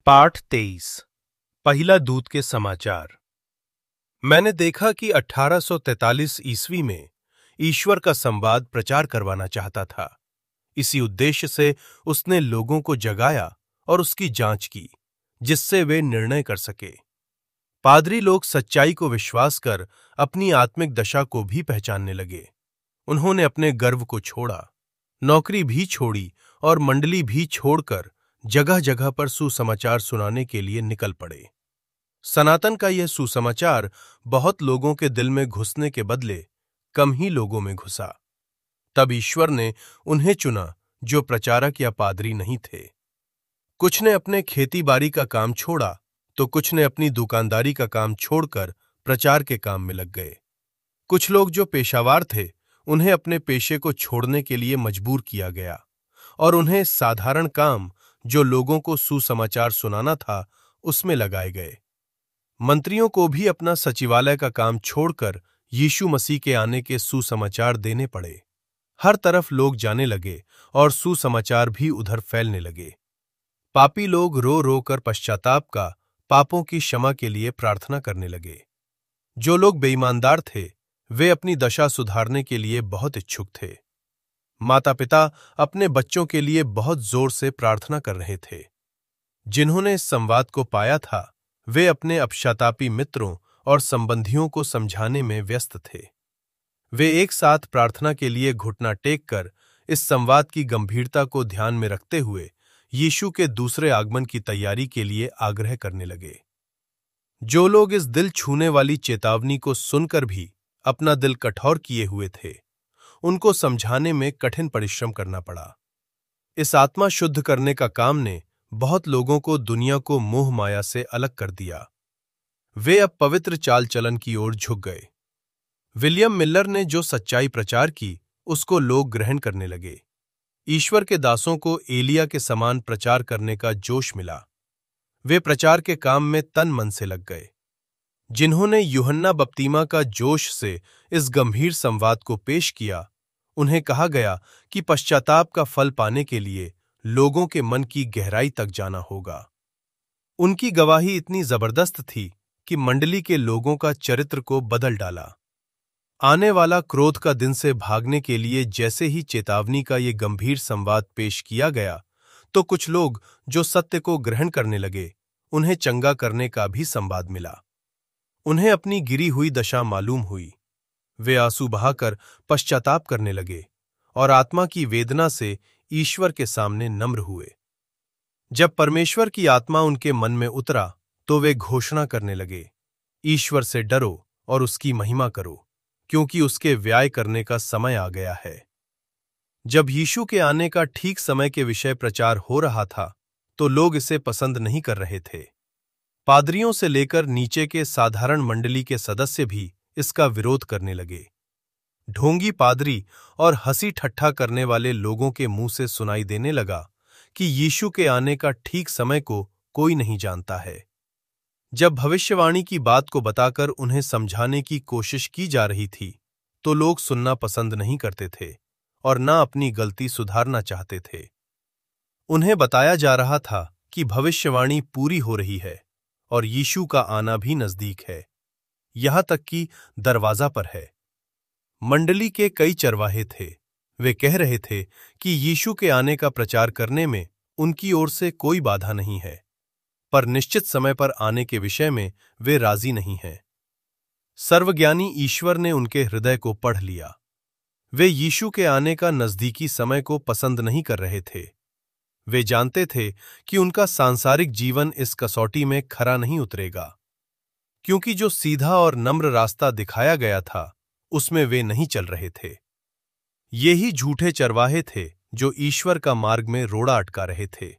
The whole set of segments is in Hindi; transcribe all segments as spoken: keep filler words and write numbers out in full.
पाठ तेईस। पहिला दूत के समाचार। मैंने देखा कि अठारह सौ तैंतालीस ईस्वी में ईश्वर का संवाद प्रचार करवाना चाहता था। इसी उद्देश्य से उसने लोगों को जगाया और उसकी जांच की, जिससे वे निर्णय कर सके। पादरी लोग सच्चाई को विश्वास कर अपनी आत्मिक दशा को भी पहचानने लगे। उन्होंने अपने गर्व को छोड़ा, नौकरी भी छोड़ी और मंडली भी छोड़कर जगह जगह पर सुसमाचार सुनाने के लिए निकल पड़े। सनातन का यह सुसमाचार बहुत लोगों के दिल में घुसने के बदले कम ही लोगों में घुसा। तब ईश्वर ने उन्हें चुना जो प्रचारक या पादरी नहीं थे। कुछ ने अपने खेती बाड़ी का काम छोड़ा तो कुछ ने अपनी दुकानदारी का काम छोड़कर प्रचार के काम में लग गए। कुछ लोग जो पेशावर थे उन्हें अपने पेशे को छोड़ने के लिए मजबूर किया गया और उन्हें साधारण काम जो लोगों को सुसमाचार सुनाना था उसमें लगाए गए। मंत्रियों को भी अपना सचिवालय का काम छोड़कर यीशु मसीह के आने के सुसमाचार देने पड़े। हर तरफ लोग जाने लगे और सुसमाचार भी उधर फैलने लगे। पापी लोग रो रो कर पश्चाताप का, पापों की क्षमा के लिए प्रार्थना करने लगे। जो लोग बेईमानदार थे वे अपनी दशा सुधारने के लिए बहुत इच्छुक थे। माता पिता अपने बच्चों के लिए बहुत जोर से प्रार्थना कर रहे थे। जिन्होंने इस संवाद को पाया था वे अपने अपशातापी मित्रों और संबंधियों को समझाने में व्यस्त थे। वे एक साथ प्रार्थना के लिए घुटना टेक कर इस संवाद की गंभीरता को ध्यान में रखते हुए यीशु के दूसरे आगमन की तैयारी के लिए आग्रह करने लगे। जो लोग इस दिल छूने वाली चेतावनी को सुनकर भी अपना दिल कठोर किए हुए थे उनको समझाने में कठिन परिश्रम करना पड़ा। इस आत्मा शुद्ध करने का काम ने बहुत लोगों को दुनिया को मोह माया से अलग कर दिया। वे अब पवित्र चाल चलन की ओर झुक गए। विलियम मिलर ने जो सच्चाई प्रचार की उसको लोग ग्रहण करने लगे। ईश्वर के दासों को एलिया के समान प्रचार करने का जोश मिला। वे प्रचार के काम में तन मन से लग गए। जिन्होंने यूहन्ना बपतिस्मा का जोश से इस गंभीर संवाद को पेश किया, उन्हें कहा गया कि पश्चाताप का फल पाने के लिए लोगों के मन की गहराई तक जाना होगा। उनकी गवाही इतनी जबरदस्त थी कि मंडली के लोगों का चरित्र को बदल डाला। आने वाला क्रोध का दिन से भागने के लिए जैसे ही चेतावनी का ये गंभीर संवाद पेश किया गया तो कुछ लोग जो सत्य को ग्रहण करने लगे उन्हें चंगा करने का भी संवाद मिला। उन्हें अपनी गिरी हुई दशा मालूम हुई। वे आंसू बहाकर पश्चाताप करने लगे और आत्मा की वेदना से ईश्वर के सामने नम्र हुए। जब परमेश्वर की आत्मा उनके मन में उतरा तो वे घोषणा करने लगे, ईश्वर से डरो और उसकी महिमा करो, क्योंकि उसके व्याय करने का समय आ गया है। जब यीशु के आने का ठीक समय के विषय प्रचार हो रहा था तो लोग इसे पसंद नहीं कर रहे थे। पादरियों से लेकर नीचे के साधारण मंडली के सदस्य भी इसका विरोध करने लगे। ढोंगी पादरी और हंसी ठट्ठा करने वाले लोगों के मुंह से सुनाई देने लगा कि यीशु के आने का ठीक समय को कोई नहीं जानता है। जब भविष्यवाणी की बात को बताकर उन्हें समझाने की कोशिश की जा रही थी तो लोग सुनना पसंद नहीं करते थे और ना अपनी गलती सुधारना चाहते थे। उन्हें बताया जा रहा था कि भविष्यवाणी पूरी हो रही है और यीशु का आना भी नजदीक है, यहां तक कि दरवाजा पर है। मंडली के कई चरवाहे थे। वे कह रहे थे कि यीशु के आने का प्रचार करने में उनकी ओर से कोई बाधा नहीं है, पर निश्चित समय पर आने के विषय में वे राजी नहीं हैं। सर्वज्ञानी ईश्वर ने उनके हृदय को पढ़ लिया। वे यीशु के आने का नजदीकी समय को पसंद नहीं कर रहे थे। वे जानते थे कि उनका सांसारिक जीवन इस कसौटी में खरा नहीं उतरेगा, क्योंकि जो सीधा और नम्र रास्ता दिखाया गया था उसमें वे नहीं चल रहे थे। ये ही झूठे चरवाहे थे जो ईश्वर का मार्ग में रोड़ा अटका रहे थे।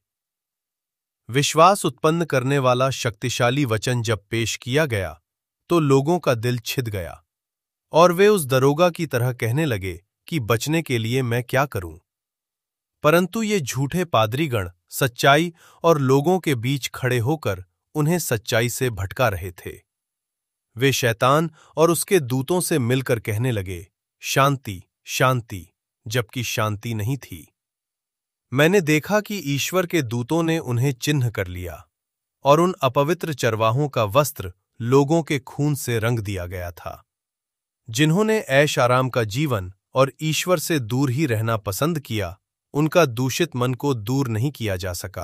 विश्वास उत्पन्न करने वाला शक्तिशाली वचन जब पेश किया गया तो लोगों का दिल छिद गया और वे उस दरोगा की तरह कहने लगे कि बचने के लिए मैं क्या करूं। परंतु ये झूठे पादरीगण सच्चाई और लोगों के बीच खड़े होकर उन्हें सच्चाई से भटका रहे थे। वे शैतान और उसके दूतों से मिलकर कहने लगे, शांति शांति, जबकि शांति नहीं थी। मैंने देखा कि ईश्वर के दूतों ने उन्हें चिन्ह कर लिया। और उन अपवित्र चरवाहों का वस्त्र लोगों के खून से रंग दिया गया था। जिन्होंने ऐश आराम का जीवन और ईश्वर से दूर ही रहना पसंद किया, उनका दूषित मन को दूर नहीं किया जा सका।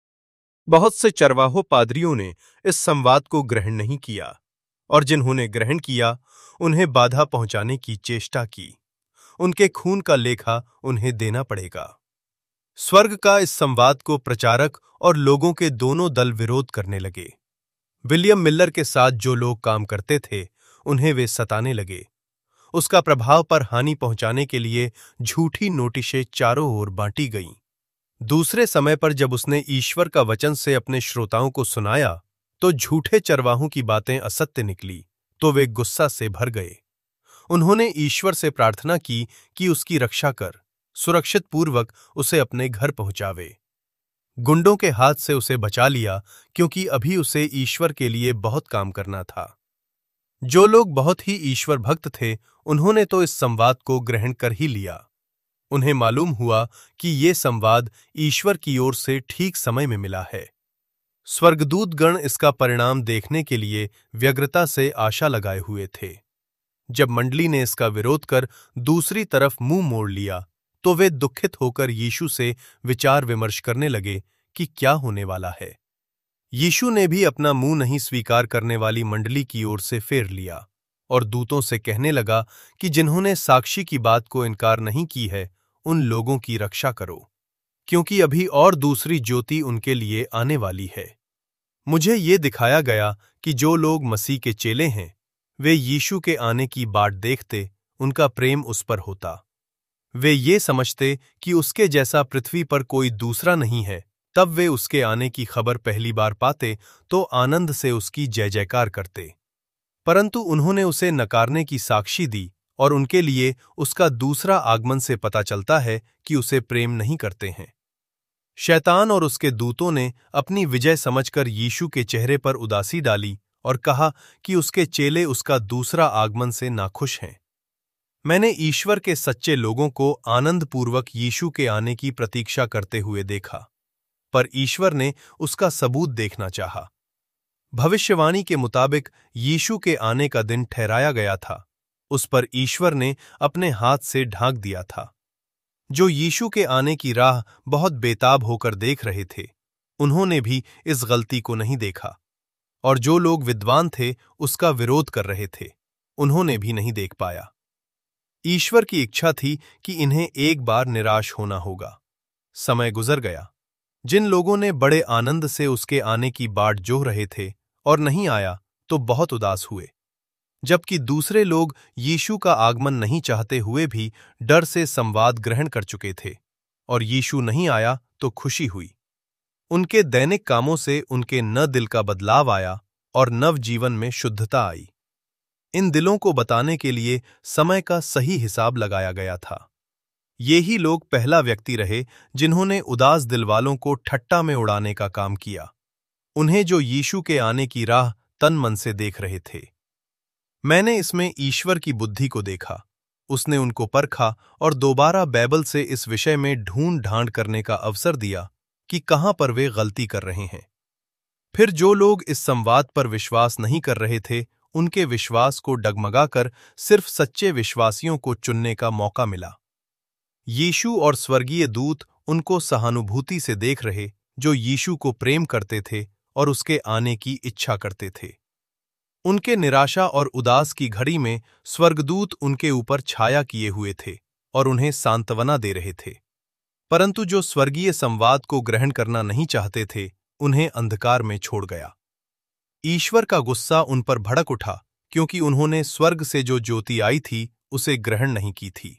बहुत से चरवाहों पादरियों ने इस संवाद को ग्रहण नहीं किया, और जिन्होंने ग्रहण किया उन्हें बाधा पहुंचाने की चेष्टा की। उनके खून का लेखा उन्हें देना पड़ेगा। स्वर्ग का इस संवाद को प्रचारक और लोगों के दोनों दल विरोध करने लगे। विलियम मिलर के साथ जो लोग काम करते थे, उन्हें वे सताने लगे। उसका प्रभाव पर हानि पहुंचाने के लिए झूठी नोटिशें चारों ओर बांटी गईं। दूसरे समय पर जब उसने ईश्वर का वचन से अपने श्रोताओं को सुनाया, तो झूठे चरवाहों की बातें असत्य निकली, तो वे गुस्सा से भर गए। उन्होंने ईश्वर से प्रार्थना की कि उसकी रक्षा कर, सुरक्षित पूर्वक उसे अपने घर पहुंचावे। गुंडों के हाथ से उसे बचा लिया, क्योंकि अभी उसे ईश्वर के लिए बहुत काम करना था। जो लोग बहुत ही ईश्वर भक्त थे, उन्होंने तो इस संवाद को ग्रहण कर ही लिया। उन्हें मालूम हुआ कि ये संवाद ईश्वर की ओर से ठीक समय में मिला है। स्वर्गदूत गण इसका परिणाम देखने के लिए व्यग्रता से आशा लगाए हुए थे। जब मंडली ने इसका विरोध कर दूसरी तरफ मुंह मोड़ लिया, तो वे दुखित होकर यीशु से विचार विमर्श करने लगे कि क्या होने वाला है। यीशु ने भी अपना मुंह नहीं स्वीकार करने वाली मंडली की ओर से फेर लिया और दूतों से कहने लगा कि जिन्होंने साक्षी की बात को इनकार नहीं की है, उन लोगों की रक्षा करो, क्योंकि अभी और दूसरी ज्योति उनके लिए आने वाली है। मुझे ये दिखाया गया कि जो लोग मसीह के चेले हैं, वे यीशु के आने की बाट देखते, उनका प्रेम उस पर होता। वे ये समझते कि उसके जैसा पृथ्वी पर कोई दूसरा नहीं है। तब वे उसके आने की खबर पहली बार पाते तो आनंद से उसकी जय जयकार करते। परंतु उन्होंने उसे नकारने की साक्षी दी, और उनके लिए उसका दूसरा आगमन से पता चलता है कि उसे प्रेम नहीं करते हैं। शैतान और उसके दूतों ने अपनी विजय समझकर यीशु के चेहरे पर उदासी डाली और कहा कि उसके चेले उसका दूसरा आगमन से नाखुश हैं। मैंने ईश्वर के सच्चे लोगों को आनंदपूर्वक यीशु के आने की प्रतीक्षा करते हुए देखा, पर ईश्वर ने उसका सबूत देखना चाहा। भविष्यवाणी के मुताबिक यीशु के आने का दिन ठहराया गया था, उस पर ईश्वर ने अपने हाथ से ढांक दिया था। जो यीशु के आने की राह बहुत बेताब होकर देख रहे थे, उन्होंने भी इस गलती को नहीं देखा, और जो लोग विद्वान थे उसका विरोध कर रहे थे, उन्होंने भी नहीं देख पाया। ईश्वर की इच्छा थी कि इन्हें एक बार निराश होना होगा। समय गुजर गया। जिन लोगों ने बड़े आनंद से उसके आने की बाट जोह रहे थे और नहीं आया, तो बहुत उदास हुए, जबकि दूसरे लोग यीशु का आगमन नहीं चाहते हुए भी डर से संवाद ग्रहण कर चुके थे, और यीशु नहीं आया तो खुशी हुई। उनके दैनिक कामों से उनके न दिल का बदलाव आया और नव जीवन में शुद्धता आई। इन दिलों को बताने के लिए समय का सही हिसाब लगाया गया था। ये ही लोग पहला व्यक्ति रहे जिन्होंने उदास दिलवालों को ठट्टा में उड़ाने का काम किया, उन्हें जो यीशु के आने की राह तन मन से देख रहे थे। मैंने इसमें ईश्वर की बुद्धि को देखा। उसने उनको परखा और दोबारा बाइबल से इस विषय में ढूंढ ढांड करने का अवसर दिया कि कहां पर वे गलती कर रहे हैं। फिर जो लोग इस संवाद पर विश्वास नहीं कर रहे थे, उनके विश्वास को डगमगाकर सिर्फ सच्चे विश्वासियों को चुनने का मौका मिला। यीशु और स्वर्गीय दूत उनको सहानुभूति से देख रहे, जो यीशु को प्रेम करते थे और उसके आने की इच्छा करते थे। उनके निराशा और उदास की घड़ी में स्वर्गदूत उनके ऊपर छाया किए हुए थे और उन्हें सांत्वना दे रहे थे। परंतु जो स्वर्गीय संवाद को ग्रहण करना नहीं चाहते थे, उन्हें अंधकार में छोड़ गया। ईश्वर का गुस्सा उन पर भड़क उठा, क्योंकि उन्होंने स्वर्ग से जो ज्योति आई थी उसे ग्रहण नहीं की थी।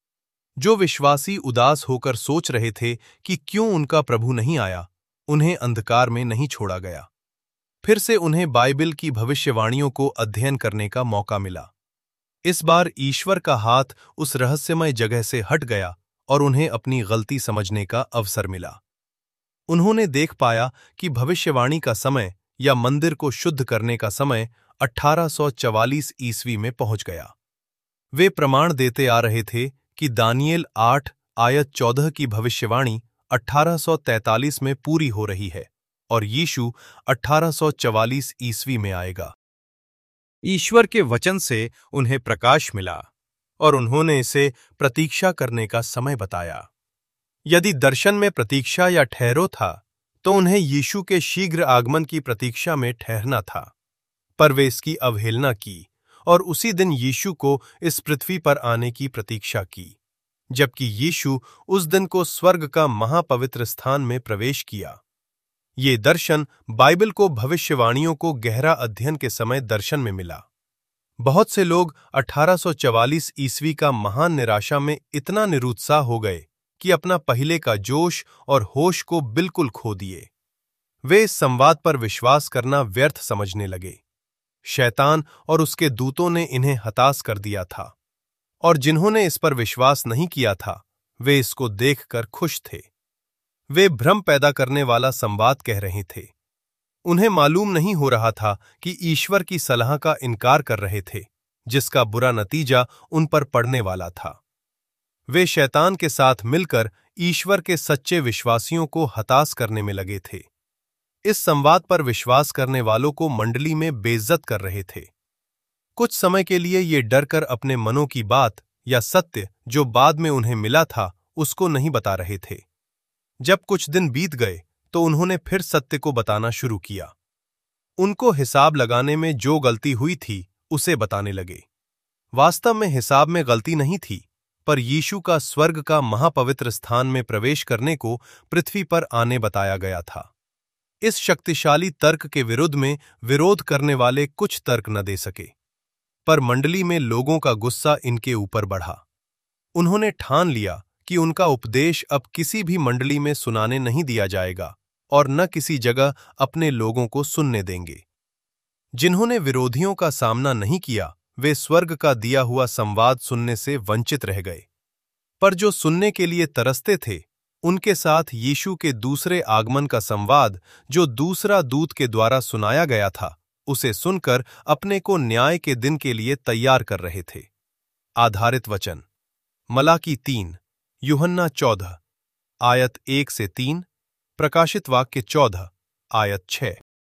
जो विश्वासी उदास होकर सोच रहे थे कि क्यों उनका प्रभु नहीं आया, उन्हें अंधकार में नहीं छोड़ा गया। फिर से उन्हें बाइबल की भविष्यवाणियों को अध्ययन करने का मौका मिला। इस बार ईश्वर का हाथ उस रहस्यमय जगह से हट गया और उन्हें अपनी गलती समझने का अवसर मिला। उन्होंने देख पाया कि भविष्यवाणी का समय या मंदिर को शुद्ध करने का समय अठारह सौ चवालीस ईस्वी में पहुंच गया। वे प्रमाण देते आ रहे थे कि दानियेल आठ आयत चौदह की भविष्यवाणी अठारह सौ तैंतालीस में पूरी हो रही है, और यीशु अठारह सौ चवालीस ईस्वी में आएगा। ईश्वर के वचन से उन्हें प्रकाश मिला और उन्होंने इसे प्रतीक्षा करने का समय बताया। यदि दर्शन में प्रतीक्षा या ठहरो था, तो उन्हें यीशु के शीघ्र आगमन की प्रतीक्षा में ठहरना था, पर वे इसकी अवहेलना की और उसी दिन यीशु को इस पृथ्वी पर आने की प्रतीक्षा की, जबकि यीशु उस दिन को स्वर्ग का महापवित्र स्थान में प्रवेश किया। ये दर्शन बाइबल को भविष्यवाणियों को गहरा अध्ययन के समय दर्शन में मिला। बहुत से लोग अठारह सौ चवालीस ईस्वी का महान निराशा में इतना निरुत्साह हो गए कि अपना पहले का जोश और होश को बिल्कुल खो दिए। वे इस संवाद पर विश्वास करना व्यर्थ समझने लगे। शैतान और उसके दूतों ने इन्हें हताश कर दिया था, और जिन्होंने इस पर विश्वास नहीं किया था, वे इसको देखकर खुश थे। वे भ्रम पैदा करने वाला संवाद कह रहे थे। उन्हें मालूम नहीं हो रहा था कि ईश्वर की सलाह का इनकार कर रहे थे, जिसका बुरा नतीजा उन पर पड़ने वाला था। वे शैतान के साथ मिलकर ईश्वर के सच्चे विश्वासियों को हताश करने में लगे थे। इस संवाद पर विश्वास करने वालों को मंडली में बेइज्जत कर रहे थे। कुछ समय के लिए ये डरकर अपने मनों की बात या सत्य जो बाद में उन्हें मिला था उसको नहीं बता रहे थे। जब कुछ दिन बीत गए तो उन्होंने फिर सत्य को बताना शुरू किया। उनको हिसाब लगाने में जो गलती हुई थी उसे बताने लगे। वास्तव में हिसाब में गलती नहीं थी, पर यीशु का स्वर्ग का महापवित्र स्थान में प्रवेश करने को पृथ्वी पर आने बताया गया था। इस शक्तिशाली तर्क के विरुद्ध में विरोध करने वाले कुछ तर्क न दे सके, पर मंडली में लोगों का गुस्सा इनके ऊपर बढ़ा। उन्होंने ठान लिया कि उनका उपदेश अब किसी भी मंडली में सुनाने नहीं दिया जाएगा और न किसी जगह अपने लोगों को सुनने देंगे। जिन्होंने विरोधियों का सामना नहीं किया, वे स्वर्ग का दिया हुआ संवाद सुनने से वंचित रह गए। पर जो सुनने के लिए तरसते थे, उनके साथ यीशु के दूसरे आगमन का संवाद, जो दूसरा दूत के द्वारा सुनाया गया था, उसे सुनकर अपने को न्याय के दिन के लिए तैयार कर रहे थे। आधारित वचन मलाकी तीन, यूहन्ना चौदह, आयत एक से तीन, प्रकाशित वाक्य चौदह, आयत छह।